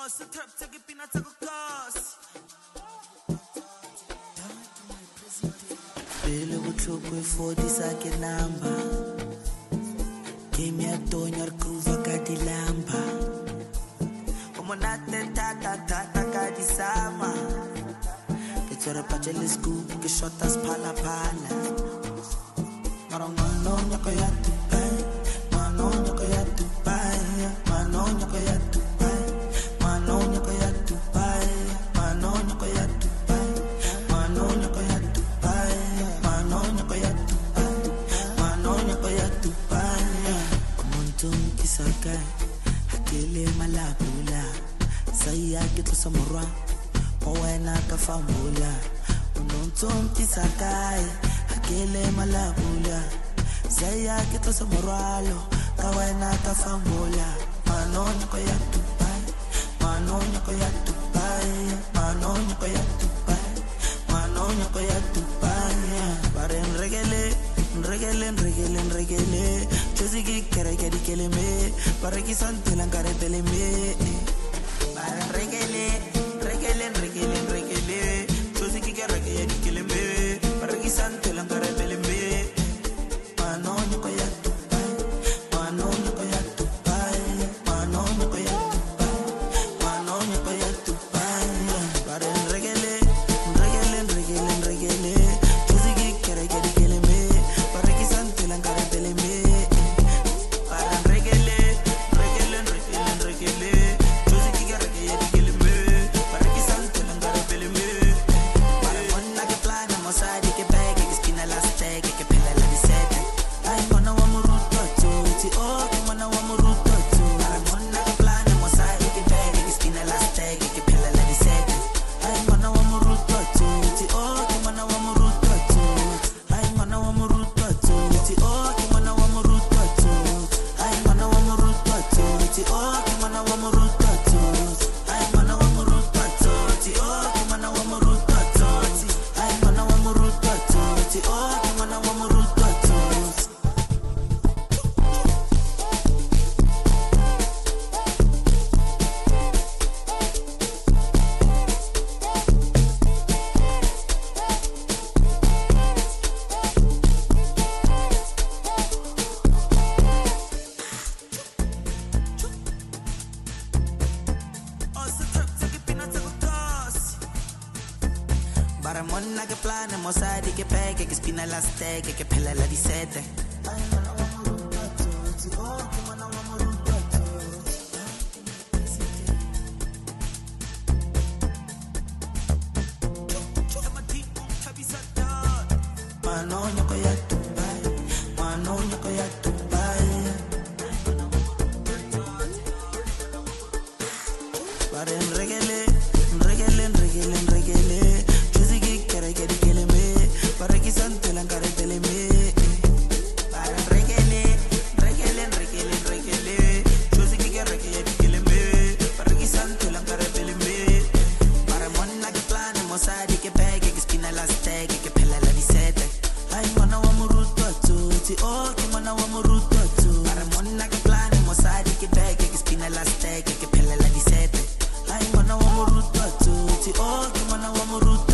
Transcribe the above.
Pele botlhoko e fodisa ke number game ya tonya re groove ka dilamba o monate tata ka disama ke tsere patele scoop ke shota sphala phala marangano nyaka ya Dubai mano nyaka ya Dubai mano nyaka ya Dubai mano nyaka ya Dubai mano nyaka ya Dubai mano nyaka ya Dubai mano nyaka ya Dubai mano nyaka ya Dubai umuntu kisaka hakele malabula saya ke tlosa morwa o wena ka famula umuntu kisaka hakele malabula saya ke tlosa morwalo ka wena ka famula mano nyaka ya Dubai mano nyaka ya Dubai mano nyaka ya Dubai mano nyaka ya Dubai bare regele chozigi kere kele me bare ki santela ngare tele me bare regele chozigi kere kele me bare ki santela ngare tele me mano nyaka ya Dubai mano nyaka ya Dubai mano nyaka ya Dubai mano nyaka ya Dubai bare regele chozigi kere kele me bare ki santela ngare tele me bare regele chozigi kere kele me bare ki santela ngare tele me bare monna ke plana mosadi ke bag ke spina la steg ke pela la disete ai mona wa muruto ti o ke mona wa muruto bare monna ke plana mosadi ke bag ke spina la steg ke pela la disete ai mona wa muruto ti o ke mona wa muruto ai mona wa muruto ti o ke mona wa muruto ai mona wa muruto ti o ke mona wa muruto ai mona wa muruto ti o ke mona wa muruto ai mona wa muruto ti o ke mona wa muruto bara monna che plane mosadi che peghe che spina la steg che pella la disete mano nyaka ya Dubai mano nyaka ya Dubai bare regele chuzigi kere kele me bare ki santela ngare tele me bare regele chuzigi kere kele me bare ki santela ngare tele me bare monna ke plane mosadi ke bag ke spina la steg ke pela la disete ai mona wa muruto ti o ke mona wa muruto bare monna ke plane mosadi ke bag ke spina la steg ke pela la disete ai mona wa muruto ti o ke mona wa muruto